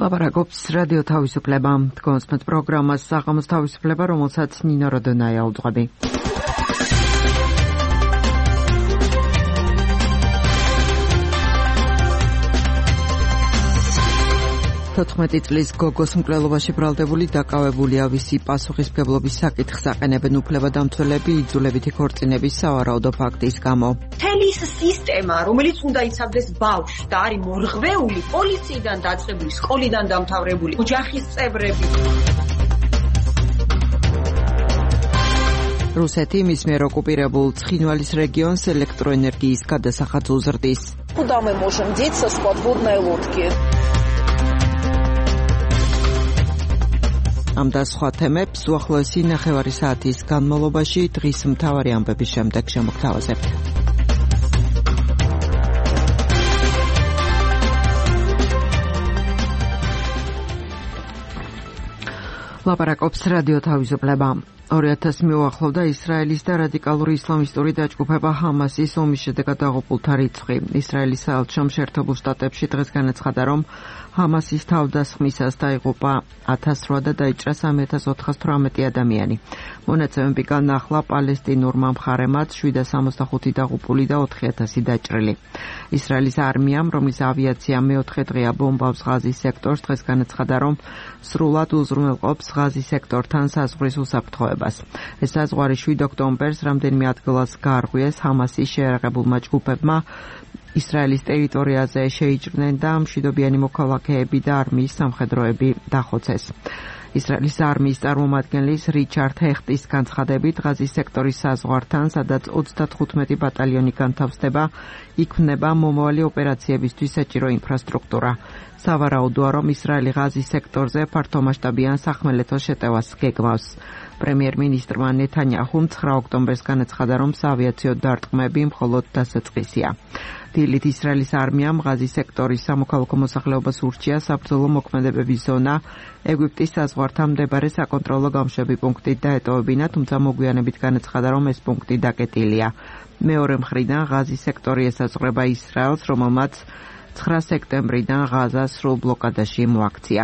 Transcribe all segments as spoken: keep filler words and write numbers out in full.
ლაპარაკობს რადიო თავისუფლება. Თქვენს პროგრამას საღამოს თავისუფლება, რომელსაც ნინო როდონაია უძღვები. თოთხმეტი წლის გოგოს მკვლელობაში ბრალდებული დაკავებულია ვისი პასუხისმგებლობის საკითხს აყენებენ უფლებადამცველები იძულებითი ქორწინების სავარაუდო ფაქტის გამო. მთელი ის სისტემა, რომელიც უნდა იცავდეს ბავშვს და არის მორღვეული, პოლიციიდან დაწყებული, სკოლიდან დამთავრებული, ოჯახის წევრები. რუსეთი მის მიერ ოკუპირებულ ცხინვალის რეგიონს ელექტროენერგიის გადასახადს უზრდის. Куда мы можем деться с подводной лодки? ამ და სხვა თემებს უახლოესი ნახევარი საათის განმავლობაში დღის მთავარი ამბების შემდეგ შემოგთავაზებთ. ლაპარაკობს რადიო თავისუფლება. ორი ათასი მიუახლოვდა ისრაელის და რადიკალური ისლამისტური დაჯგუფება ჰამასის ომის შედეგად დაღუპულთა რიცხვი. ისრაელის საელჩომ შეერთებულ შტატებში დღეს განაცხადა, რომ ჰამასის თავდასხმისას დაიღუპა ათას რვა და დაიჭრა სამი ათას ოთხას თვრამეტი ადამიანი. მონაცემები განახლა პალესტინურმა მხარემაც შვიდას სამოცდახუთი დაღუპული და ოთხი ათასი დაჭრილი. ისრაელის არმიამ, რომლის ავიაცია მეოთხე დღეა ბომბავს ღაზის სექტორს, დღეს განაცხადა, რომ სრულად უზრუნველყოფს ღაზის სექტორთან საზღვრის უსაფრთხოებას. ეს საზღვარი შვიდ ოქტომბერს რამდენიმე ადგილას გაარღვიეს ჰამასის შეიარაღებულმა ჯგუფებმა ისრაელის ტერიტორიაზე შეიჭრნენ და მშვიდობიანი მოქალაქეები და არმიის სამხედროები დახოცეს. ისრაელის არმიის წარმომადგენლის რიჩარდ ჰეხტის განცხადებით ღაზის სექტორის საზღვართან, სადაც ოცდათხუთმეტი ბატალიონი განთავსდება, იქმნება მომავალი ოპერაციებისთვის საჭირო ინფრასტრუქტურა. სავარაუდოა, რომ ისრაელი ღაზის სექტორზე ფართომასშტაბიან სახმელეთო შეტევას გეგმავს. პრემიერ-მინისტრმა ნეთანიაჰუმ ცხრა ოქტომბერს განაცხადა, რომ საავიაციო დარტყმები მხოლოდ დასაწყისია. დილით ისრაელის არმიამ ღაზის სექტორის სამოქალაქო მოსახლეობას ურჩია საბრძოლო მოქმედებების ზონა ეგვიპტის საზღვართან მდებარე საკონტროლო გამშვები პუნქტით დაეტოვებინა, თუმცა მოგვიანებით განაცხადა, რომ ეს პუნქტი დაკეტილია. მეორე მხრიდან ღაზის სექტორი ესაზღვრება ისრაელს, რომელმაც ცხრა სექტემბრიდან ღაზა სრულ ბლოკადაში მოაქცია.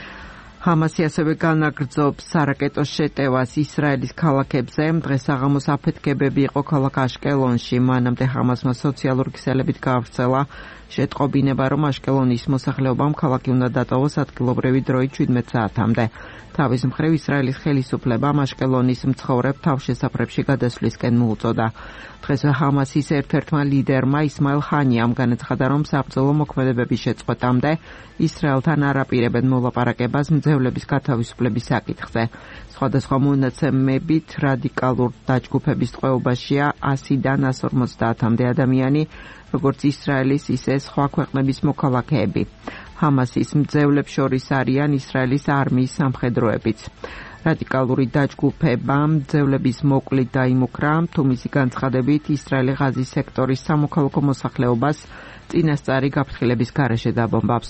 ჰამასი ასევე განაგრძობს სარაკეტო შეტევას ისრაელის ქალაქებზე. დღეს საღამოს აფეთქებები იყო ქალაქ აშკელონში. მანამდე ჰამასმა სოციალური ქსელებით გაავრცელა შეტყობინება, რომ აშკელონის მოსახლეობამ ქალაქი უნდა დატოვოს ადგილობრივი დროით შვიდმეტ საათამდე. თავის მხრივ ისრაელის ხელისუფლებამ აშკელონის მცხოვრებ თავშესაფრებში გადასვლისკენ მოუწოდა. დღესვე ჰამასის ერთ-ერთმა ლიდერმა ისმაილ ჰანიამ განაცხადა, რომ საბრძოლო მოქმედებების შეწყვეტამდე ისრაელთან არ აპირებენ მოლაპარაკებას მძევლების გათავისუფლების საკითხზე. სხვადასხვა მონაცემებით რადიკალურ დაჯგუფების ტყვეობაშია ასიდან ას ორმოცდაათამდე ადამიანი, როგორც ისრაელის, ისე სხვა ქვეყნების მოქალაქეები. ჰამასის მძევლებს შორის არიან ისრაელის არმიის სამხედროებიც. რადიკალური დაჯგუფება მძევლების მოკლით დაიმუქრა, თუ მისი განცხადებით ისრაელი ღაზის სექტორის სამოქალაქო მოსახლეობას წინასწარი გაფრთხილების გარეშე დაბომბავს.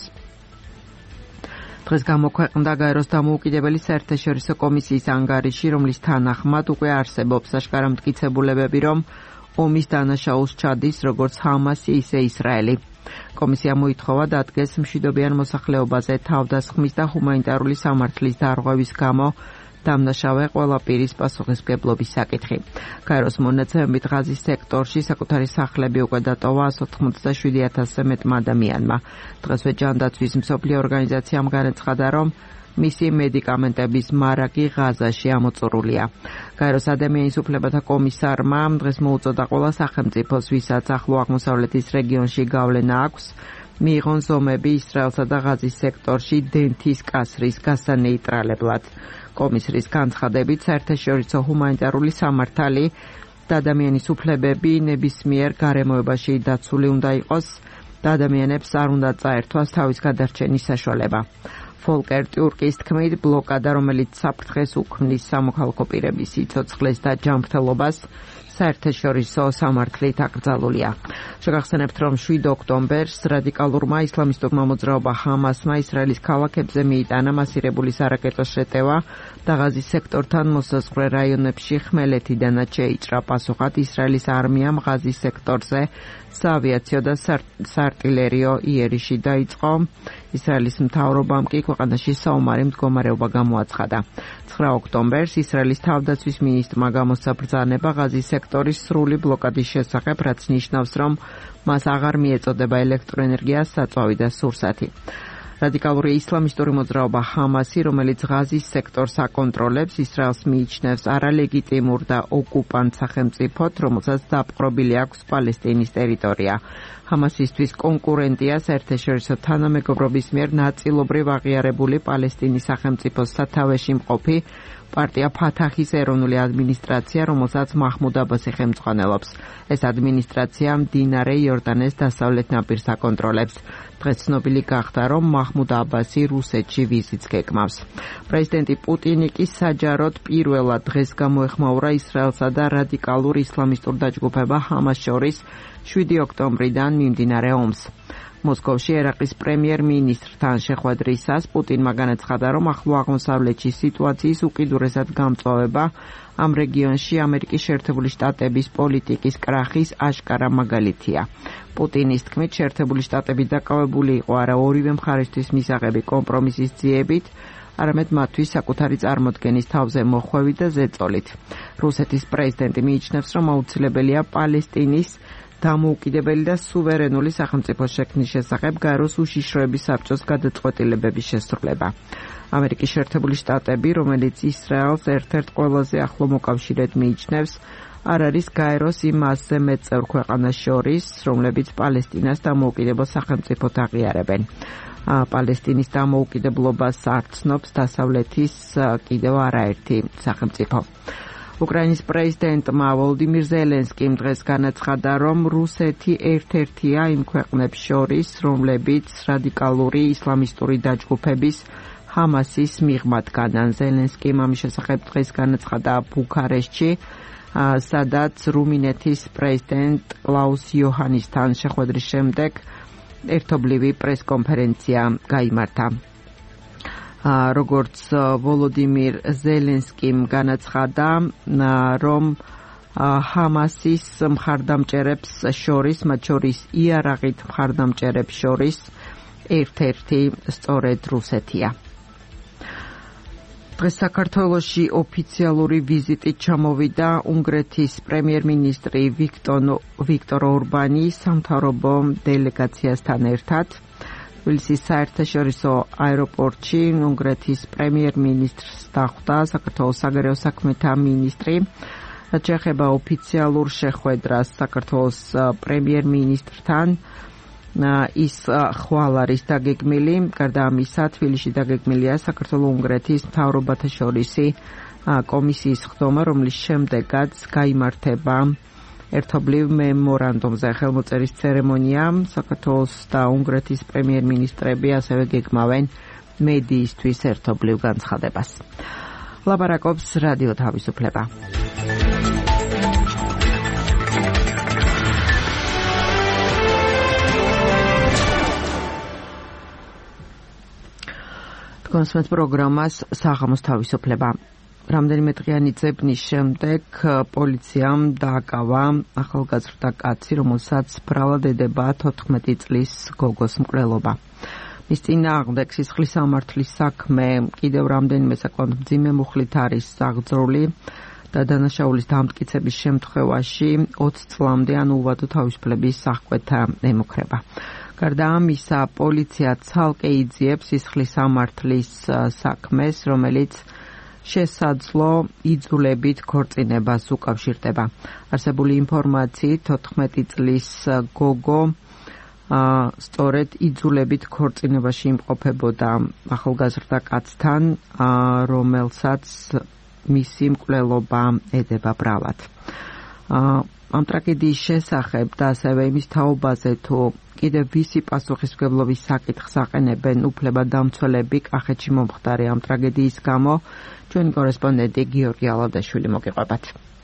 დღეს გამოქვეყნდა გაეროს დამოუკიდებელი საერთაშორისო კომისიის ანგარიში, რომლის თანახმად უკვე არსებობს აშკარა მტკიცებულებები, რომ ომის დანაშაულს ჩადის როგორც ჰამასი, ისე ისრაელი. კომისია მოითხოვა დადგეს მშვიდობიან მოსახლეობაზე თავდასხმის და ჰუმანიტარული სამართლის დარღვევის გამო დამნაშავე ყველა პირის პასუხისმგებლობის საკითხი. გაეროს მონაცემებით ღაზის სექტორში საკუთარი სახლები უკვე დატოვა ას ოთხმოცდაშვიდი ათასზე მეტმა ადამიანმა. დღესვე ჯანდაცვის მსოფლიო ორგანიზაციამ განაცხადა, რომ მისი მედიკამენტების მარაგი ღაზაში ამოწურულია. გაეროს ადამიანის უფლებათა კომისარმა დღეს მოუწოდა ყველა სახელმწიფოს, ვისაც ახლო აღმოსავლეთის რეგიონში გავლენა აქვს, მიიღონ ზომები ისრაელსა და ღაზის სექტორში დენთის კასრის გასანეიტრალებლად. კომისრის განცხადებით, საერთაშორისო ჰუმანიტარული სამართალი და ადამიანის უფლებები ნებისმიერ გარემოებაში დაცული უნდა იყოს და ადამიანებს არ უნდა წაერთვას თავის გადარჩენის საშუალება. ფოლკერ ტიურკის თქმით, ბლოკადა, რომელიც საფრთხეს უქმნის სამოქალაქო პირების სიცოცხლეს და ჯანმრთელობას, საერთაშორისო სამართლით აკრძალულია. შეგახსენებთ, რომ შვიდ ოქტომბერს რადიკალურმა ისლამისტურმა მოძრაობა ჰამასმა ისრაელის ქალაქებზე მიიტანა მასირებული სარაკეტო შეტევა და ღაზის სექტორთან მოსაზღვრე რაიონებში ხმელეთიდანაც შეიჭრა. პასუხად ისრაელის არმიამ ღაზის სექტორზე საავიაციო და საარტილერიო იერიში დაიწყო. ისრაელის მთავრობამ კი ქვეყანაში საომარი მდგომარეობა გამოაცხადა. ცხრა ოქტომბერს ისრაელის თავდაცვის მინისტრმა გამოსცა ბრძანება ღაზის სექტორის სრული ბლოკადის შესახებ, რაც ნიშნავს, რომ მას აღარ მიეწოდება ელექტროენერგია, საწვავი და სურსათი. რადიკალური ისლამისტური მოძრაობა ჰამასი, რომელიც ღაზის სექტორს აკონტროლებს, ისრაელს მიიჩნევს არალეგიტიმურ და ოკუპანტ სახელმწიფოდ, რომელსაც დაპყრობილი აქვს პალესტინის ტერიტორია. ჰამასისთვის კონკურენტია საერთაშორისო თანამეგობრობის მიერ ნაწილობრივ აღიარებული პალესტინის სახელმწიფოს სათავეში მყოფი პარტია ფათაჰის ეროვნული ადმინისტრაცია, რომელსაც მაჰმუდ აბასი ხელმძღვანელობს. ეს ადმინისტრაცია მდინარე იორდანეს დასავლეთ ნაპირს აკონტროლებს. დღეს ცნობილი გახდა, რომ მაჰმუდ აბასი რუსეთში ვიზიტს გეკმავს. პრეზიდენტი პუტინი კი საჯაროდ პირველად დღეს გამოეხმაურა ისრაელსა და რადიკალურ ისლამისტურ დაჯგუფება ჰამას შორის შვიდი ოქტომბრიდან მიმდინარე ომს. მოსკოვში ერაყის პრემიერ-მინისტრთან შეხვედრისას პუტინმა განაცხადა, რომ ახლო აღმოსავლეთში სიტუაციის უკიდურესად გამწვავება ამ რეგიონში ამერიკის შეერთებული შტატების პოლიტიკის კრახის აშკარა მაგალითია. პუტინის თქმით, შეერთებული შტატები დაკავებული იყო არა ორივე მხარისთვის მისაღები კომპრომისის ძიებით, არამედ მათთვის საკუთარი წარმოდგენის თავზე მოხვევით და ზეწოლით. რუსეთის პრეზიდენტი მიიჩნევს, რომ აუცილებელია პალესტინის დამოუკიდებელი და სუვერენული სახელმწიფოს შექმნის შესახებ გაეროს უშიშროების საბჭოს გადაწყვეტილებების შესრულება. ამერიკის შეერთებული შტატები, რომელიც ისრაელს ერთ-ერთ ყველაზე ახლო მოკავშირედ მიიჩნევს, არ არის გაეროს იმ ასზე მეტ წევრ ქვეყანას შორის, რომლებიც პალესტინას დამოუკიდებელ სახელმწიფოდ აღიარებენ. პალესტინის დამოუკიდებლობას არ ცნობს დასავლეთის კიდევ არაერთი სახელმწიფო. უკრაინის პრეზიდენტმა ვოლოდიმირ ზელენსკიმ დღეს განაცხადა, რომ რუსეთი ერთ-ერთია იმ ქვეყნებს შორის, რომლებიც რადიკალური ისლამისტური დაჯგუფების ჰამასის მიღმად განან. ზელენსკიმ ამის შესახებ დღეს განაცხადა ბუქარესტში, სადაც რუმინეთის პრეზიდენტ კლაუს იოჰანისთან შეხვედრის შემდეგ ერთობლივი პრესკონფერენცია გაიმართა. როგორც ვოლოდიმირ ზელენსკიმ განაცხადა, რომ ჰამასის მხარდამჭერებს შორის, მათ შორის იარაღით მხარდამჭერებს შორის ერთ-ერთი სწორედ რუსეთია. დღეს საქართველოში ოფიციალური ვიზიტით ჩამოვიდა უნგრეთის პრემიერ-მინისტრი ვიქტორ ორბანი სამთავრობო დელეგაციასთან ერთად. თბილისის საერთაშორისო აეროპორტში უნგრეთის პრემიერ-მინისტრს დახვდა საქართველოს საგარეო საქმეთა მინისტრი. რაც შეეხება ოფიციალურ შეხვედრას საქართველოს პრემიერ-მინისტრთან, ის ხვალ არის დაგეგმილი. გარდა ამისა, თბილისში დაგეგმილია საქართველოს-უნგრეთის მთავრობათა შორისი კომისიის ხდომა, რომლის შემდეგაც გაიმართება ერთობლივ მემორანდუმზე ხელმოწერის ცერემონია. საქართველოს და უნგრეთის პრემიერ-მინისტრები ასევე გეგმავენ მედიისთვის ერთობლივ განცხადებას. ლაპარაკობს რადიო თავისუფლება. კონსმეთ პროგრამას საღამოს თავისუფლება. რამდენიმე დღიანი ძებნის შემდეგ პოლიციამ დააკავა ახალგაზრდა კაცი, რომელსაც ბრალად ედება თოთხმეტი წლის გოგოს მკვლელობა. მის წინააღმდეგ სისხლის სამართლის საქმე კიდევ რამდენიმე საკმაოდ მძიმე მუხლით არის აღძრული და დანაშაულის დამტკიცების შემთხვევაში ოცი წლამდე ან უვადო თავისუფლების აღკვეთა ემუქრება. გარდა ამისა, პოლიცია ცალკე იძიებს სისხლის სამართლის საქმეს, რომელიც შესაძლო იძულებით ქორწინებას უკავშირდება. არსებული ინფორმაციით, თოთხმეტი წლის გოგო სწორედ იძულებით ქორწინებაში იმყოფებოდა ახალგაზრდა კაცთან, რომელსაც მისი მკვლელობა ედება ბრალად. ამ ტრაგედიის შესახებ და ასევე იმის თაობაზე, თუ კიდევ ვისი პასუხისმგებლობის საკითხს აყენებენ უფლებადამცველები კახეთში მომხდარი ამ ტრაგედიის გამო, ჩვენი კორესპონდენტი გიორგი ალავდაშვილი მოგიყვებათ.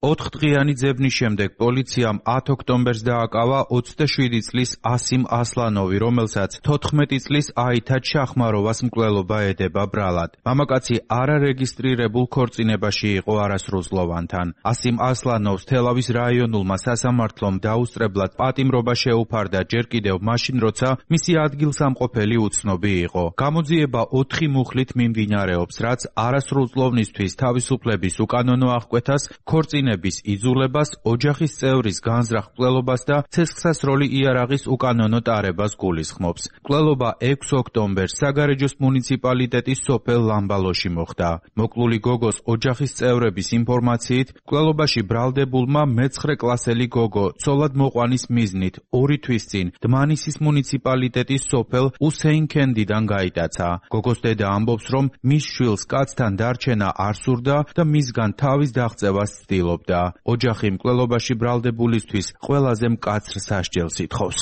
ოთხდღიანი ძებნის შემდეგ პოლიციამ ათ ოქტომბერს დააკავა ოცდაშვიდი წლის ასიმ ასლანოვი, რომელსაც თოთხმეტი წლის აითა ჩახმაროვას მკვლელობა ედება ბრალად. მამაკაცი არარეგისტრირებულ ქორწინებაში იყო არასრულწლოვანთან. ასიმ ასლანოვს თელავის რაიონულმა სასამართლომ დაუსწრებლად პატიმრობა შეუფარდა ჯერ კიდევ მაშინ, როცა მისი ადგილსამყოფელი უცნობი იყო. გამოძიება ოთხი მუხლით მიმდინარეობს, რაც არასრულწლოვნისთვის თავისუფლების უკანონო აღკვეთას, ქორწინების იძულებას, ოჯახის წევრის განზრახ მკვლელობას და ცეცხლსასროლი იარაღის უკანონო ტარებას გულისხმობს. მკვლელობა ექვსი ოქტომბერს საგარეჯოს მუნიციპალიტეტის სოფელ ლამბალოში მოხდა. მოკლული გოგოს ოჯახის წევრების ინფორმაციით, მკვლელობაში ბრალდებულმა მეცხრე კლასელი გოგო ცოლად მოყვანის მიზნით ორი თვის წინ დმანისის მუნიციპალიტეტის სოფელ უსეინქენდიდან გაიტაცა. გოგოს დედა ამბობს, რომ მის შვილს კაცთან დარჩენა არ სურდა და მისგან თავის დაღწევას ცდილობდა. ოჯახი მკვლელობაში ბრალდებულისთვის ყველაზე მკაცრ სასჯელს ითხოვს.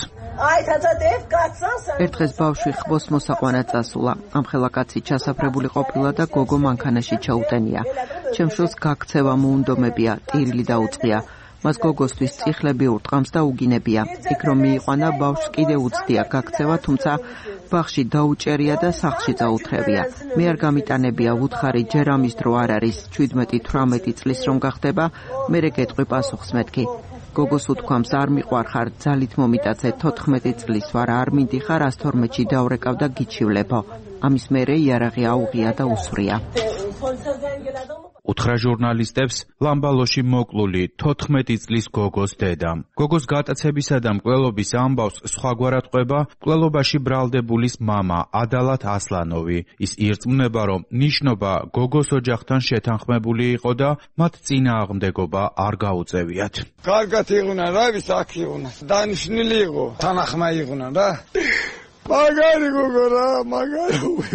ერთ დღეს ბავშვი ხბოს მოსაყვანად წასულა. ამხელა კაცი ჩასაფრებული ყოფილა და გოგო მანქანაში ჩაუტენია. ჩემ შვილს გაქცევა მოუნდომებია, ტირილი დაუწყია. მას გოგოსთვის წიხლები ურტყამს და უგინებია. იქ რომ მიიყვანა ბავშვს კიდე უცდია გაქცევა, თუმცა ბაღში დაუჭერია და სახლში წაუთრევია. მე არ გამიტანებია, ვუთხარი, ჯერ ამის დრო არ არის, შვიდმეტი თვრამეტი წლის რომ გახდება, მერე გეტყვი პასუხს მეთქი. გოგოს უთქვამს, არ მიყვარხარ, ძალით მომიტაცე, თოთხმეტი წლის ვარ, არ მინდიხარ, ასთორმეტში დავრეკავ და გიჩივლებო. ამის მერე იარაღი აუღია და უსვრია. უთხრა ჟურნალისტებს ლამბალოში მოკლული თოთხმეტი წლის გოგოს დედამ. გოგოს გატაცებისა და მკვლელობის ამბავს სხვაგვარად ყვება მკვლელობაში ბრალდებულის მამა ადალათ ასლანოვი. ის ირწმუნება, რომ ნიშნობა გოგოს ოჯახთან შეთანხმებული იყო და მათ წინააღმდეგობა არ გაუწევიათ. კარგად იღუნა რა, ვის აქ იღუნა. დანიშნილი იყო, თანახმა იღუნა რა. მაგარი გოგო რა, მაგარი.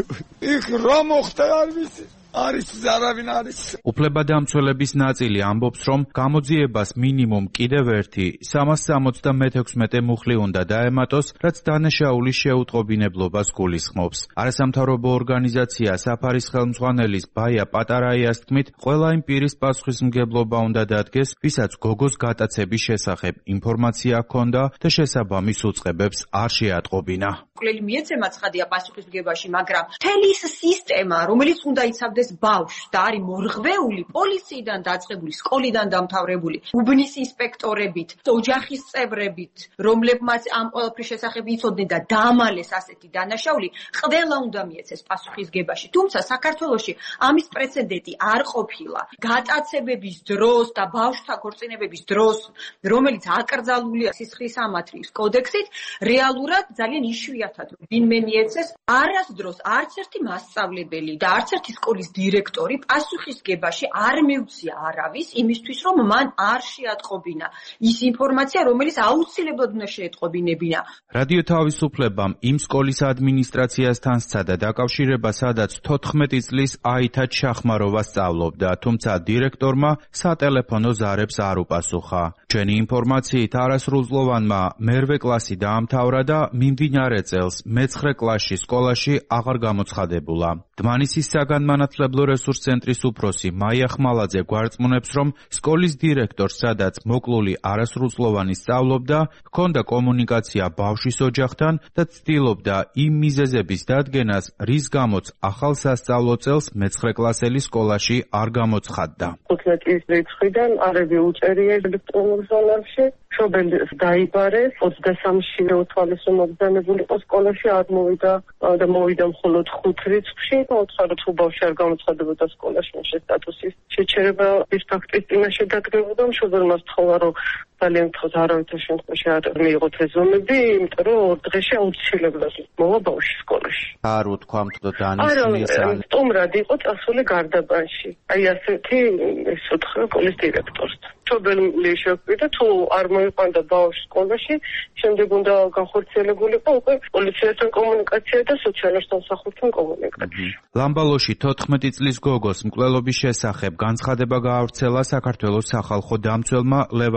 იქ რა მოხდა არ ვიცი. არის ზარავინ არის. უფლებადამცველების ნაწილი ამბობს, რომ გამოძიებას მინიმუმ კიდევ ერთი სამას სამოცდამეექვსმეტე მუხლი უნდა დაემატოს, რაც დანაშაულის შეუტყობინებლობას გულისხმობს. არასამთავრობო ორგანიზაცია საფარის ხელმძღვანელის ბაია პატარაიას თქმით, ყველა იმ პირის პასუხისმგებლობა უნდა დადგეს, ვისაც გოგოს გატაცების შესახებ ინფორმაცია ჰქონდა და შესაბამის უწყებებს არ შეატყობინა. მკვლელი მიეცემა ცხადია პასუხისმგებაში, მაგრამ მთელი ის სისტემა, რომელიც უნდა იცავდეს ბავშვს და არის მორღვეული, პოლიციიდან დაწყებული, სკოლიდან დამთავრებული, უბნის ინსპექტორებით, ოჯახის წევრებით, რომლებმაც ამ ყველაფრის შესახებ იცოდნენ და დაამალეს ასეთი დანაშაული, ყველა უნდა მიეცეს პასუხისმგებაში. თუმცა საქართველოში ამის პრეცედენტი არ ყოფილა. გატაცებების დროს და ბავშვთა ქორწინებების დროს, რომელიც აკრძალულია სისხლის ამათრის კოდექსით, რეალურად ძალიან იშვიათად ვინმე მიეცეს, არასდროს არც ერთი მასწავლებელი და არც ერთი სკოლის დირექტორი პასუხისმგებაში არ მიუცია არავის იმისთვის, რომ მან არ შეატყობინა ის ინფორმაცია, რომელიც აუცილებლად უნდა შეეტყობინებინა. რადიო თავისუფლებამ იმ სკოლის ადმინისტრაციასთან სცადა დაკავშირება, სადაც თოთხმეტი წლის აითა ჩახმაროვა სწავლობდა, თუმცა დირექტორმა სატელეფონო ზარებს არ უპასუხა. ჩვენი ინფორმაციით არასრულწლოვანმა მერვე კლასი დაამთავრა და მიმდინარე წელს მეცხრე კლასში სკოლაში აღარ გამოცხადებულა. დმანისის საგანმანათლებლო რესურს ცენტრის უფროსი მაია ხმალაძე გვარწმუნებს, რომ სკოლის დირექტორს, სადაც მოკლული არასრულწლოვანი სწავლობდა, ჰქონდა კომუნიკაცია ბავშვის ოჯახთან და ცდილობდა იმ მიზეზების დადგენას, რის გამოც ახალ სასწავლო წელს მეცხრე კლასელი სკოლაში არ გამოცხადდა. თხუთმეტი რიცხვიდან არები უწერია ელექტრონულ ჟურნალში, მშობელი დაიბარეს, ოცდასამში უთავისო მობრძანებული იყო სკოლაში, არ მოვიდა და მოვიდა მხოლოდ ხუთ რიცხვში. მოუთხარ თუ ბავშვი არ გამოცხადებოდა სკოლაში, მაშინ სტატუსის შეჩერება ის ფაქტის წინაშე დადგებოდა. მშობელმა სთხოვა, რომ ძალიან თქოს არავითარ შემთხვევაში არ მიიღოთ ეზომები, იმიტომ რომ ორ დღეში აუცილებლად მოვა ბავშვი სკოლაში. არ უთქვამთ და დანიშნეს ან სტუმრად იყო წასული გარდაბანში. აი ასეთი ეს უთხრა სკოლის დირექტორს. მშობელი შეგვიდა, თუ არ მოიყვანდა ბავშვი სკოლაში, შემდეგ უნდა განხორციელებულიყო უკვე პოლიციასთან კომუნიკაცია და სოციალურ სამსახურთან კომუნიკაცია. ლამბალოში თოთხმეტი წლის გოგოს მკვლელობის შესახებ განცხადება გაავრცელა საქართველოს სახალხო დამცველმა ლევან იოსებ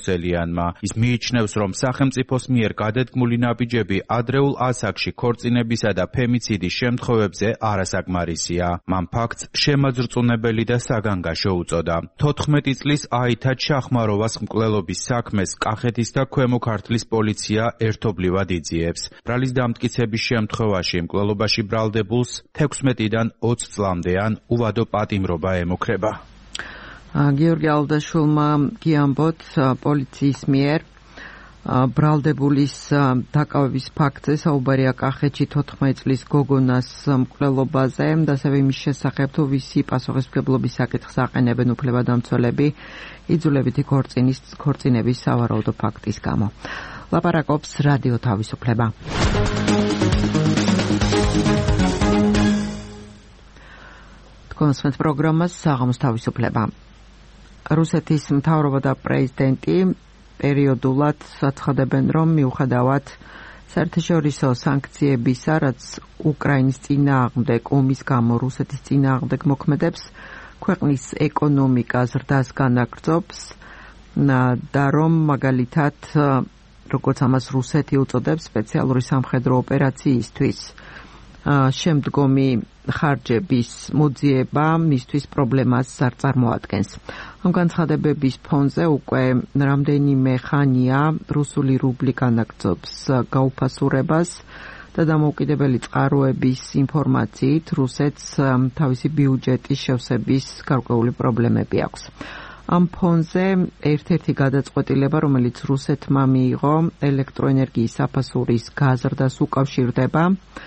რუსელიანმა. ის მიიჩნევს, რომ სახელმწიფოს მიერ გადადგმული ნაბიჯები ადრეულ ასაკში ქორწინებისა და ფემიციდის შემთხვევებზე არასაკმარისია. მან ფაქტს შემაძრწუნებელი და საგანგაშო უწოდა. თოთხმეტი წლის აითა ჩახმაროვას მკვლელობის საქმეს კახეთის და ქვემო ქართლის პოლიცია ერთობლივად იძიებს. ბრალის დამტკიცების შემთხვევაში მკვლელობაში ბრალდებულს თექვსმეტიდან ოცი წლამდე ან უვადო პატიმრობა ემუქრება. გიორგი ალდაშვილმა გიამბოთ პოლიციის მიერ ბრალდებულის დაკავების ფაქტზე საუბარია კახეთში თოთხმეტი წლის გოგონას მკვლელობაზე და ასევე იმის შესახებ თუ ვისი პასუხისმგებლობის საკითხს აყენებენ უფლებადამცველები იძულებითი ქორწინის ქორწინების სავარაუდო ფაქტის გამო. ლაპარაკობს რადიო თავისუფლება. კონსვენს პროგრამას საღამოს თავისუფლება. რუსეთის მთავრობა და პრეზიდენტი პერიოდულად აცხადებენ, რომ მიუხედავად საერთაშორისო სანქციებისა, რაც უკრაინის წინააღმდეგ ომის გამო რუსეთის წინააღმდეგ მოქმედებს, ქვეყნის ეკონომიკა ზრდას განაგრძობს და რომ მაგალითად, როგორც ამას რუსეთი უწოდებს, სპეციალური სამხედრო ოპერაციისთვის შემდგომი ხარჯების მოძიება მისთვის პრობლემას არ წარმოადგენს. ამ განცხადებების ფონზე უკვე რამდენიმე ხანია რუსული რუბლი განაგრძობს გაუფასურებას და დამოუკიდებელი წყაროების ინფორმაციით რუსეთს თავისი ბიუჯეტის შევსების გარკვეული პრობლემები აქვს. ამ ფონზე ერთ-ერთი გადაწყვეტილება, რომელიც რუსეთმა მიიღო ელექტროენერგიის საფასურის გაზრდას უკავშირდება,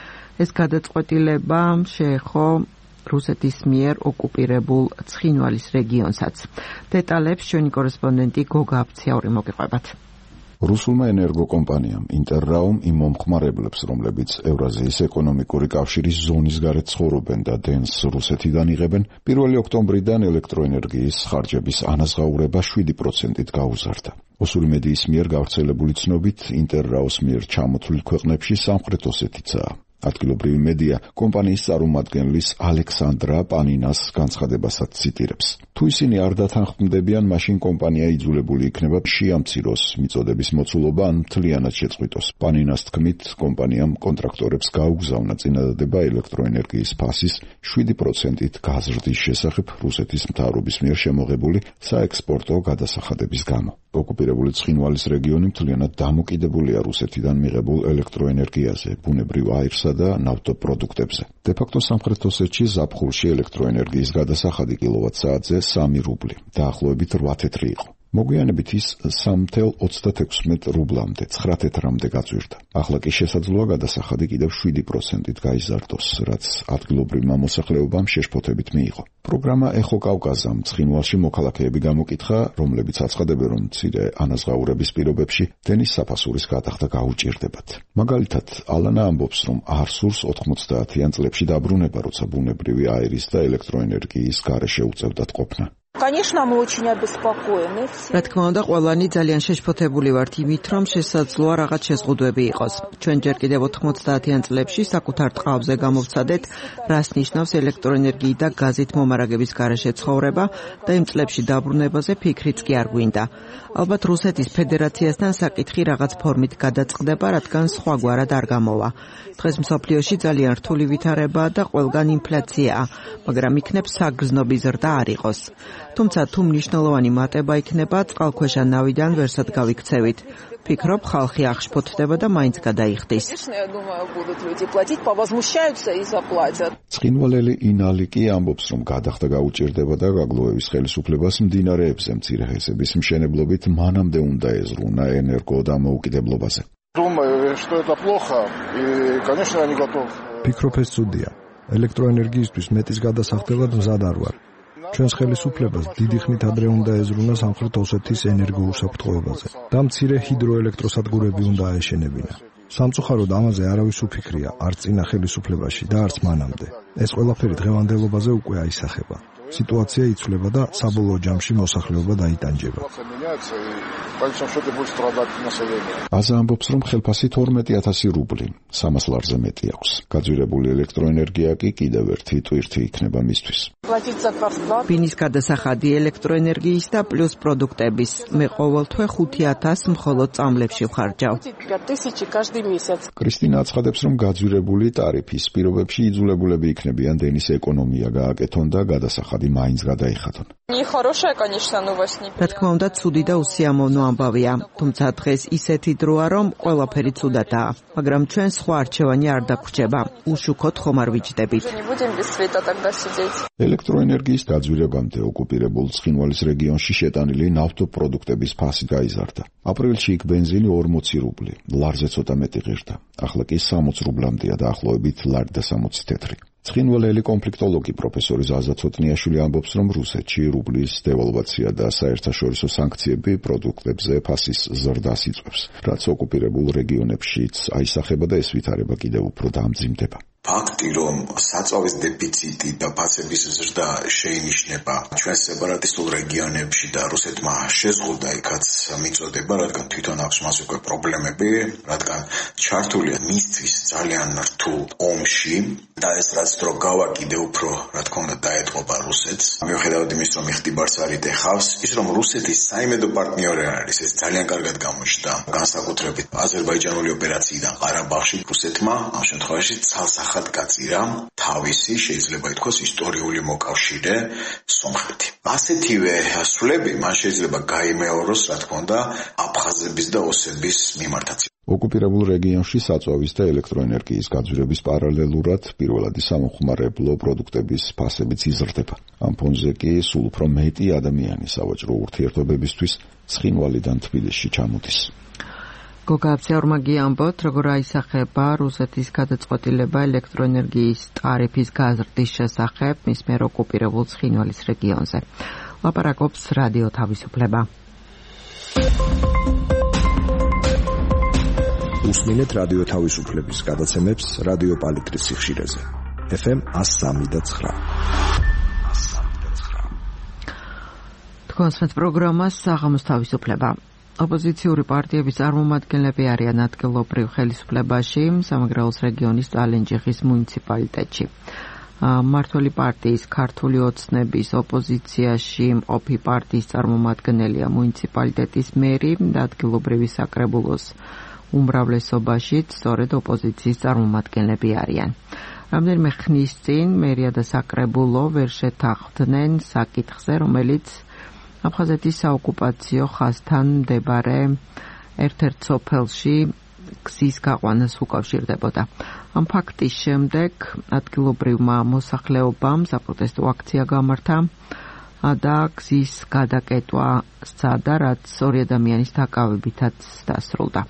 ეს გადაწყვეტილება შეეხო რუსეთის მიერ ოკუპირებულ ცხინვალის რეგიონსაც. დეტალებს ჩვენი კორესპონდენტი გოგა აფციაური მოგიყვებათ. რუსულმა ენერგოკომპანიამ ინტერრაუმ იმ მომხმარებლებს, რომლებიც ევრაზიის ეკონომიკური კავშირის ზონის გარეთ ცხოვრობენ და დენს რუსეთიდან იღებენ, პირველი ოქტომბრიდან ელექტროენერგიის ხარჯების ანაზღაურება შვიდი პროცენტით გაუზარდა. ოსური მედიის მიერ გავრცელებული ცნობით, ინტერრაუს მიერ ჩამოთვლილ ქვეყნებში სამხრეთ ოსეთიცაა. ადგილობრივი მედია კომპანიის წარმომადგენლის ალექსანდრა პანინას განცხადებასაც ციტირებს. თუ ისინი არ დათანხმდებიან, მაშინ კომპანია იძულებული იქნება შეამციროს მიწოდების მოცულობა ან მთლიანად შეწყვიტოს. პანინას თქმით, კომპანიამ კონტრაქტორებს გაუგზავნა წინადადება ელექტროენერგიის ფასის შვიდი პროცენტით გაზრდის შესახებ რუსეთის მთავრობის მიერ შემოღებული საექსპორტო გადასახადების გამო. ოკუპირებული ცხინვალის რეგიონი მთლიანად დამოკიდებულია რუსეთიდან მიღებულ ელექტროენერგიაზე, ბუნებრივ აირსა და ნავთობპროდუქტებზე. De facto სამხრეთ ოსეთში ზაფხულში ელექტროენერგიის გადასახადი კილოვატ-საათზე სამი რუბლი, დაახლოებით რვა თეთრი იყო. მოგვიანებით ის სამი ათეული ოცდაექვსი რუბლამდე, ცხრა თეთრამდე გაძვირდა. ახლა კი შესაძლოა გადასახადი კიდევ შვიდი პროცენტით გაიზარდოს, რაც ადგილობრივმა მოსახლეობამ შეშფოთებით მიიღო. პროგრამა ეხო კავკაზამ ცხინვალში მოქალაქეები გამოკითხა, რომლებიც აცხადებენ, რომ მცირე ანაზღაურების პირობებში დენის საფასურის გადახდა გაუჭირდებათ. მაგალითად, ალანა ამბობს, რომ არ სურს ოთხმოცდაათიან წლებში დაბრუნება, როცა ბუნებრივი აირის და ელექტროენერგიის გარეშე უწევდათ ყოფნა. Конечно, мы очень обеспокоены. რა თქმა უნდა, ყველანი ძალიან შეშფოთებული ვართ იმით, რომ შესაძლოა რაღაც შეზღუდვები იყოს. ჩვენ ჯერ კიდევ ოთხმოცდაათიან წლებში საკუთარ ტყავზე გამოვცადეთ, რას ნიშნავს ელექტროენერგიით და გაზით მომარაგების გარეშე ცხოვრება და იმ წლებში დაბრუნებაზე ფიქრიც კი არ გვინდა. ალბათ რუსეთის ფედერაციასთან საკითხი რაღაც ფორმით გადაწყდება, რადგან სხვაგვარად არ გამოვა. დღეს მსოფლიოში ძალიან რთული ვითარებაა და ყველგან ინფლაციაა, მაგრამ იქნებ საგრძნობი ზრდა არ იყოს. თუმცა თუ მნიშვნელოვანი მატება იქნება, წყალქვეშა ნავიდან ვერსად გავიქცევით. ფიქრობ, ხალხი აღშფოთდება და მაინც გადაიხდის. ცხინვალელი ინალი კი ამბობს, რომ გადახდა გაუჭირდება და გაგლოვების ხელისუფლებას მდინარეებზე მცირე ჰესების მშენებლობით მანამდე უნდა ეზრუნა ენერგოდამოუკიდებლობაზე. ფიქრობ, ეს ცუდია. ელექტროენერგიისთვის მეტის გადასახდელად მზად არ ვარ. ჩვენს ხელისუფლებას დიდი ხნით ადრე უნდა ეზრუნა სამხრეთ ოსეთის ენერგოუსაფრთხოებაზე და მცირე ჰიდროელექტროსადგურები უნდა აეშენებინა. სამწუხაროდ ამაზე არავის უფიქრია, არც წინა ხელისუფლებაში და არც მანამდე. ეს ყველაფერი დღევანდელობაზე უკვე აისახება. სიტუაცია იცვლება და საბოლოო ჯამში მოსახლეობა დაიტანჯება. აზა ამბობს, რომ ხელფასი თორმეტი ათასი რუბლი, სამას ლარზე მეტი აქვს. გაძვირებული ელექტროენერგია კი კიდევ ერთი ტვირთი იქნება მისთვის. ბინის გადასახადი ელექტროენერგიის და პლუს პროდუქტების. მე ყოველ თვე ხუთი ათასს მხოლოდ წამლებში ვხარჯავ. კრისტინა აცხადებს, რომ გაძვირებული ტარიფის პირობებში იძულებულები იქნებიან დენის ეკონომია გააკეთონ და გადასახადი მაინც გადაიხადონ. რა თქმა უნდა, ცუდი და უსიამოვნო ამბავია, თუმცა დღეს ისეთი დროა, რომ ყველაფერი ცუდადაა, მაგრამ ჩვენ სხვა არჩევანი არ დაგვრჩება. უშუქოთ ხომ არ ვიჯდებით. ელექტროენერგიის გაძვირებამდე ოკუპირებულ ცხინვალის რეგიონში შეტანილი ნავთობპროდუქტების ფასი გაიზარდა. აპრილში იქ ბენზინი ორმოცი რუბლი, ლარზე ცოტა მეტი ღირდა. ახლა კი სამოცი რუბლამდეა დაახლოებით ლარი და სამოცი თეთრი. ცხინვალელი კონფლიქტოლოგი პროფესორი ზაზა ცოტნიაშვილი ამბობს, რომ რუსეთში რუბლის დევალვაცია და საერთაშორისო სანქციები პროდუქტებზე ფასის ზრდას იწვევს, რაც ოკუპირებულ რეგიონებშიც აისახება და ეს ვითარება კიდევ უფრო დამძიმდება. ფაქტი, რომ საწვავის დეფიციტი და ფასების ზრდა შეინიშნება ჩვენ სეპარატისტულ რეგიონებში და რუსეთმა შეზღუდა იქაც მიწოდება, რადგან თვითონ აქვს მას უკვე პრობლემები, რადგან ჩართულია მისთვის ძალიან რთულ ომში და ეს რაც დრო გავა კიდევ უფრო, რა თქმა უნდა, დაეთყობა რუსეთს. მიუხედავად იმის, რომ იხტიბარს არ იტეხავს, ის რომ რუსეთის საიმედო პარტნიორი არის, ეს ძალიან კარგად გამოჩნდა. განსაკუთრებით აზერბაიჯანული ოპერაციიდან ყარაბაღში რუსეთმა ამ შემთხვევაში ცალსახად გაწირა თავისი, შეიძლება ითქვას, ისტორიული მოკავშირე სომხეთი. ასეთივე ასრულები მან შეიძლება გაიმეოროს, რა თქმა უნდა, აფხაზების და ოსების მიმართაც. ოკუპირებულ რეგიონში საწვავის და ელექტროენერგიის გაძვირების პარალელურად პირველადი სამხმარებლო პროდუქტების ფასებიც იზრდება. ამ ფონზე კი სულ უფრო მეტი ადამიანი სავაჭრო ურთიერთობებისთვის ცხინვალიდან თბილისში ჩამოდის. გოგა აბსეორმაგი ამბობთ, როგორ აისახება რუსეთის გადაწყვეტილება ელექტროენერგიის ტარიფის გაზრდის შესახებ მის მიერ ოკუპირებულ ცხინვალის რეგიონზე. ლაპარაკობს რადიო თავისუფლება. უსმინეთ რადიო თავისუფლების გადაცემებს რადიო პალიტრის სიხშირეზე. ეფ ემ one oh three და nine. თქვენს პროგრამას საღამოს თავისუფლება. ოპოზიციური პარტიების წარმომადგენლები არიან ადგილობრივ ხელისუფლებაში, სამეგრელოს რეგიონის წალენჯიხის მუნიციპალიტეტში. მმართველი პარტიის ქართული ოცნების ოპოზიციაში მყოფი პარტიის წარმომადგენელია მუნიციპალიტეტის მერი და ადგილობრივი საკრებულოს უმრავლესობაშიც სწორედ ოპოზიციის წარმომადგენლები არიან. რამდენიმე ხნის წინ მერია და საკრებულო ვერ შეთანხმდნენ საკითხზე, რომელიც აფხაზეთის საოკუპაციო ხაზთან მდებარე ერთ-ერთ სოფელში გზის გაყვანას უკავშირდებოდა. ამ ფაქტის შემდეგ ადგილობრივმა მოსახლეობამ საპროტესტო აქცია გამართა და გზის გადაკეტვა სცადა, რაც ორი ადამიანის დაკავებითაც დასრულდა.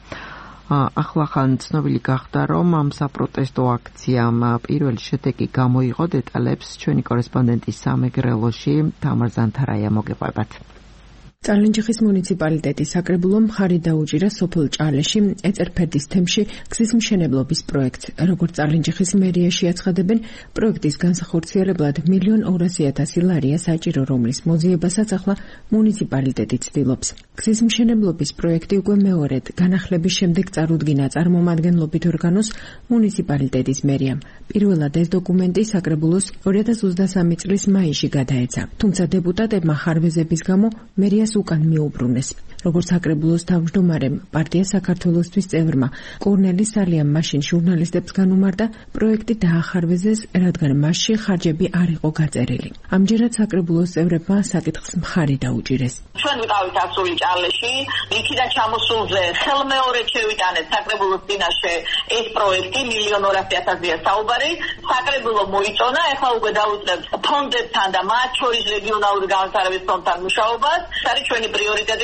ახლახან ცნობილი გახდა, რომ ამ საპროტესტო აქციამ პირველი შედეგი გამოიღო. დეტალებს ჩვენი კორესპონდენტი სამეგრელოში თამარ ზანთარაია მოგეყვებათ. წალენჯიხის მუნიციპალიტეტის საკრებულომ მხარი დაუჭირა სოფელ ჭალეში ეწერფერდის თემში გზის მშენებლობის პროექტს. როგორც წალენჯიხის მერიაში აცხადებენ, პროექტის განსახორციელებლად მილიონ ორასი ათასი ლარია საჭირო, რომლის მოძიებასაც ახლა მუნიციპალიტეტი ცდილობს. გზის მშენებლობის პროექტი უკვე მეორედ განახლების შემდეგ წარუდგინა წარმომადგენლობით ორგანოს მუნიციპალიტეტის მერიამ. პირველად ეს დოკუმენტი საკრებულოს ორი ათას ოცდასამი წლის მაისში გადაეცა, თუმცა დეპუტატებმა ხარვეზების გამო მერიას უკან მიუბრუნეს. როგორც საკრებულოს თავმჯდომარემ პარტია საქართველოსთვის წევრმა კორნელი სალიამ მაშინ ჟურნალისტებს განუმარდა, პროექტი დაახარვეზეს, რადგან მასში ხარჯები არ იყო გაწერილი. ამჯერად საკრებულოს წევრებმა საკითხს მხარი დაუჭირეს. ჩვენ ვიყავით ასული ჭალეში, იქიდან ჩამოსულზე ხელმეორედ შევიტანეთ საკრებულოს წინაშე ეს პროექტი მილიონ ორასი ათასია საუბარი. საკრებულო მოიწონა, ეხლა უკვე დაუწყებთ ფონდებთან და მათ შორის რეგიონალური განვითარების ფონდთან მუშაობას. არის ჩვენი პრიორიტეტი და აი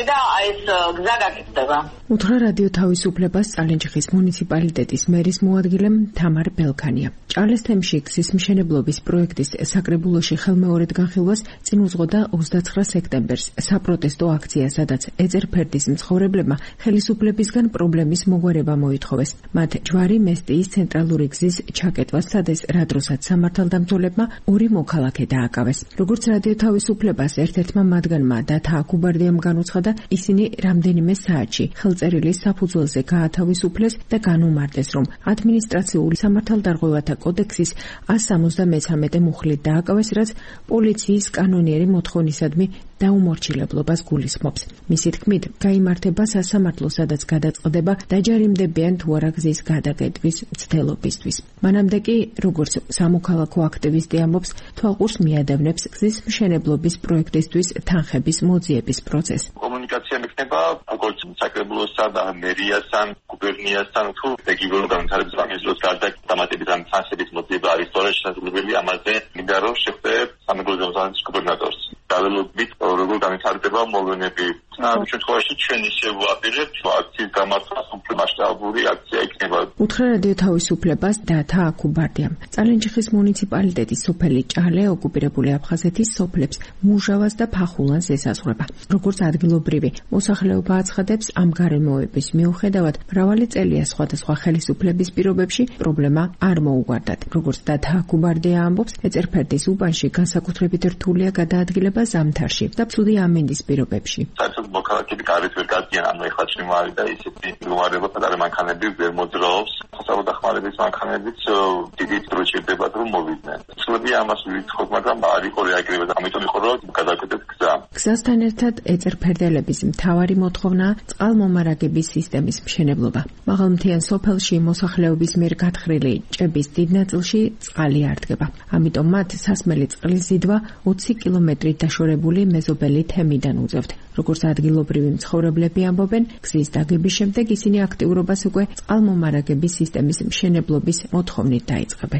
ეს გზა გაკეთდება. უთხრა რადიო თავისუფლებას წალენჯიხის მუნიციპალიტეტის მერის მოადგილე თამარ ბელქანია. ჭალეს თემში გზის მშენებლობის პროექტის საკრებულოში ხელმეორედ განხილვას წინ უძღოდა ოცდაცხრა სექტემბერს საპროტესტო აქცია, სადაც ეწერფერდის მცხოვრებლებმა ხელისუფლებისგან პრობლემის მოგვარება მოითხოვეს. მათ ჯვარი მესტიის ცენტრალური გზის ჩაკეტვას სადეს რა დროსაც სამართალდამცველებმა ორი მოქალაქე დააკავეს. როგორც რადიო თავისუფლებას ერთ-ერთმა მათგანმა დათა აკუბარდიამ განუცხადა, ისინი რამდენიმე საათში ხელწერილის საფუძველზე გაათავისუფლეს და განუმარტეს, რომ ადმინისტრაციული სამართალდარღვევათა კოდექსის ას სამოცდამეცამეტე მუხლით დააკავეს, რაც პოლიციის კანონიერი მოთხოვნისადმი დაუმორჩილებლობას გულისხმობს. მისი თქმით, გაიმართება სასამართლო, სადაც გადაწყდება დაჯარიმდებიან თუ არა გზის გადაკეტვის მცდელობისთვის. მანამდე კი, როგორც სამოქალაქო აქტივისტი ამბობს, თვალყურს მიადევნებს გზის მშენებლობის პროექტისთვის თანხების მოძიების პროცესს. კომუნიკაცია მექნება როგორც საკრებულოსა და მერიასთან, გუბერნიასთან თუ რეგიონულ განვითარების სამინისტროს გარდა დამატებით ამ თანხების მოძიება არის სწორედ შესაძლებელი. ამაზე მინდა რომ შეხვდე სამეგრელოს გამოსანის გუბერნატორს. დაველოდებით როგორ განვითარდება მოვლენები. ამ შემთხვევაში ჩვენ ისე ვაპირებთ აქციის გამართვას უფრო მასშტაბური აქცია იქნება. უთხრა რადიო თავისუფლებას დათა აკუბარდიამ. წალენჯიხის მუნიციპალიტეტის სოფელი ჭალე ოკუპირებული აფხაზეთის სოფლებს მუჟავას და ფახულანს ესაზღვრება. როგორც ადგილობრივი მოსახლეობა აცხადებს, ამ გარემოების მიუხედავად მრავალი წელია სხვადასხვა ხელისუფლების პირობებში პრობლემა არ მოუგვარდათ. როგორც დათა აკუბარდია ამბობს, ეწერფერდის უბანში განსაკუთრებით რთულია გადაადგილება ზამთარში და ცუდი ამინდის პირობებში. საერთოდ მოქალაქეები კარით ვერ გაწიან, ანუ ეხლა ჩმარი და ისეთი მდგომარეობა პატარა მანქანები ვერ მოძრაობს. სასწავლო დახმარების მანქანებიც დიდი დრო ჭირდება რომ მოვიდნენ. ცნობია ამას ვითხოთ, მაგრამ არ იყო რეაგირება და ამიტომ იყო რომ გადავკეთეთ გზა. გზასთან ერთად ეწერფერდელების მთავარი მოთხოვნა წყალმომარაგების სისტემის მშენებლობა. მაღალმთიან სოფელში მოსახლეობის მიერ გათხრილი ჭების დიდ ნაწილში წყალი არ დგება. ამიტომ მათ სასმელი წყლის ზიდვა ოცი კილომეტრით დაშორებული მეზობელი თემიდან უწევთ. როგორც ადგილობრივი მცხოვრებლები ამბობენ, გზის დაგების შემდეგ ისინი აქტიურობას უკვე წყალმომარაგების სისტემის მშენებლობის მოთხოვნით დაიწყებენ.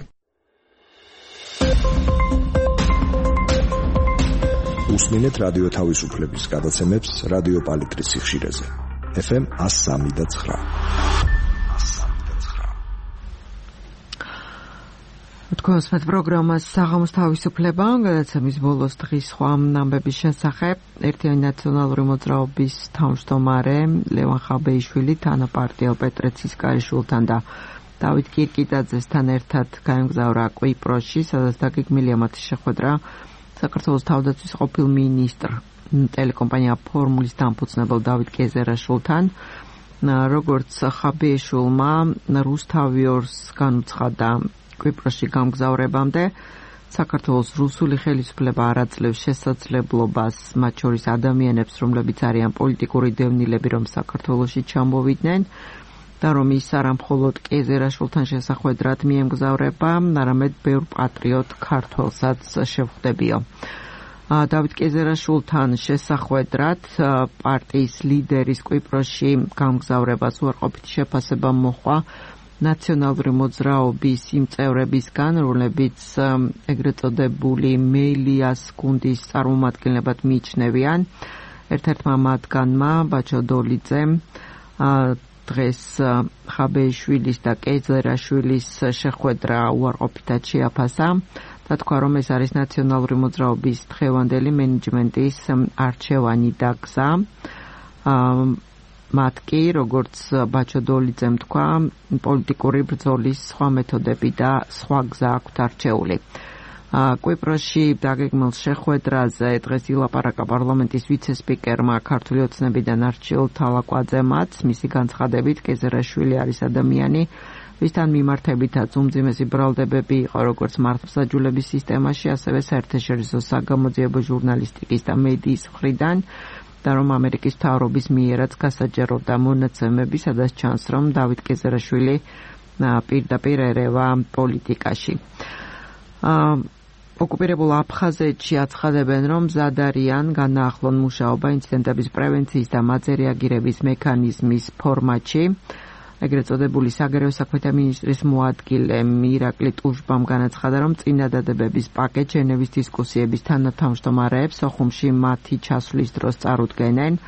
უსმინეთ რადიო თავისუფლების გადაცემებს რადიო პალიტრის სიხშირეზე. ეფ ემ ას სამი და ცხრა. თქვენს პროგრამას საღამოს თავისუფლება, გადაცემის ბოლოს დღის სხვა ამბების შესახებ. ერთიანი ნაციონალური მოძრაობის თავმჯდომარე ლევან ხაბეიშვილი თანაპარტიელ პეტრე ცისკარიშვილთან და დავით კირკიტაძესთან ერთად გაემგზავრა კვიპროსში, სადაც დაგეგმილია მათი შეხვედრა საქართველოს თავდაცვის ყოფილ მინისტრ ტელეკომპანია ფორმულის დამფუძნებელ დავით კეზერაშვილთან. როგორც ხაბეიშვილმა რუსთავიორს განუცხადა კვიპროსში გამგზავრებამდე, საქართველოს რუსული ხელისუფლება არ აძლევს შესაძლებლობას მათ შორის ადამიანებს, რომლებიც არიან პოლიტიკური დევნილები, რომ საქართველოში ჩამოვიდნენ და რომ ის არა მხოლოდ კეზერაშვილთან შესახვედრად მიემგზავრება, არამედ ბევრ პატრიოტ ქართველსაც შევხვდებიო. დავით კეზერაშვილთან შესახვედრად პარტიის ლიდერის კვიპროსში გამგზავრებას უარყოფითი შეფასება მოჰყვა ნაციონალური მოძრაობის იმ წევრებისგან, რომლებიც ეგრეთ წოდებული მეილიას გუნდის წარმომადგენლებად მიიჩნევიან. ერთ-ერთმა მათგანმა ბაჩო დოლიძემ დღეს ხაბეიშვილის და კეზერაშვილის შეხვედრა უარყოფითად შეაფასა და თქვა, რომ ეს არის ნაციონალური მოძრაობის დღევანდელი მენეჯმენტის არჩევანი და გზა. მათ კი, როგორც ბაჩო დოლიძემ თქვა, პოლიტიკური ბრძოლის სხვა მეთოდები და სხვა გზა აქვთ არჩეული. კვიპროსში დაგეგმილ შეხვედრაზე დღეს ილაპარაკა პარლამენტის ვიცე-სპიკერმა ქართული ოცნებიდან არჩილ თალაკვაძემაც. მისი განცხადებით, კეზერაშვილი არის ადამიანი, ვისთან მიმართებითაც უმძიმესი ბრალდებები იყო როგორც მართლმსაჯულების სისტემაში, ასევე საერთაშორისო საგამოძიებო ჟურნალისტიკის და მედიის მხრიდან და რომ ამერიკის მთავრობის მიერაც გასაჯეროვდა მონაცემები, სადაც ჩანს, რომ დავით კეზერაშვილი პირდაპირ ერევა პოლიტიკაში. ოკუპირებულ აფხაზეთში აცხადებენ, რომ მზად არიან განაახლონ მუშაობა ინციდენტების პრევენციის და მათზე რეაგირების მექანიზმის ფორმატში. ეგრეთ წოდებული საგარეო საქმეთა მინისტრის მოადგილე ირაკლი ტუშბამ განაცხადა, რომ წინადადებების პაკეტ ჟენევის დისკუსიების თანათავმჯდომარეებს ოხუმში მათი ჩასვლის დროს წარუდგენენ.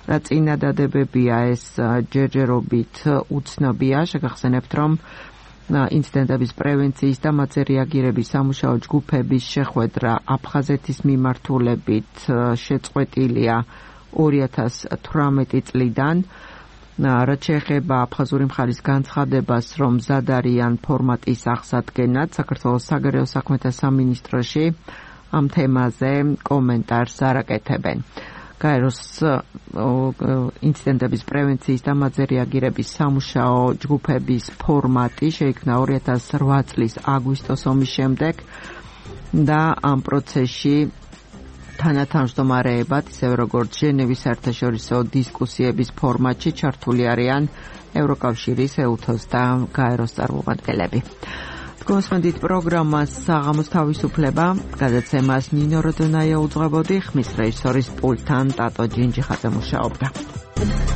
რა წინადადებებია ეს ჯერჯერობით უცნობია. შეგახსენებთ, რომ ინციდენტების პრევენციის და მათზე რეაგირების სამუშაო ჯგუფების შეხვედრა აფხაზეთის მიმართულებით შეწყვეტილია ორი ათას თვრამეტი წლიდან. რაც შეეხება აფხაზური მხარის განცხადებას, რომ მზად არიან ფორმატის აღსადგენად, საქართველოს საგარეო საქმეთა სამინისტროში ამ თემაზე კომენტარს არ აკეთებენ. გაეროს ინციდენტების პრევენციის და მათზე რეაგირების სამუშაო ჯგუფების ფორმატი შეიქმნა ორი ათას რვა წლის აგვისტოს ომის შემდეგ და ამ პროცესში თანათავმჯდომარეებად, ისევე როგორც ჟენევის საერთაშორისო დისკუსიების ფორმატში ჩართული არიან ევროკავშირის, ეუთოს და გაეროს წარმომადგენლები. გოსმენდით პროგრამას საღამოს თავისუფლება, გადაცემას ნინო როდონაია უძღვებოდი, ხმის რეჟისორის პულტთან ტატო ჯინჯიხაძე მუშაობდა.